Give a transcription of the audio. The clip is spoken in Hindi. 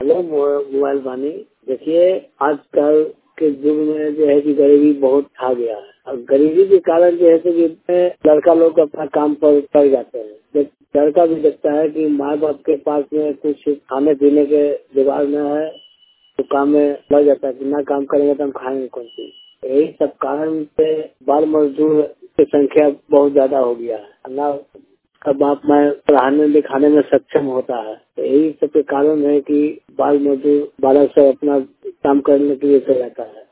हेलो मोबाइल वाणी। देखिए, आजकल के युग में जो है कि गरीबी बहुत छा गया है और गरीबी के कारण जो है कि लड़का लोग अपना काम पर पड़ जाते हैं। जब लड़का भी देखता है कि माँ बाप के पास में कुछ खाने पीने के जुगाड़ न है तो काम में लग जाता है कि ना काम करेंगे तो हम खाएंगे कौन चीज। यही सब कारण से बाल मजदूर की संख्या बहुत ज्यादा हो गया है ना। का बाप मैं पढ़ाने लिखाने में सक्षम होता है, तो यही सब के कारण है कि बाल मजदूर बालक सब अपना काम करने के लिए चल जाता है।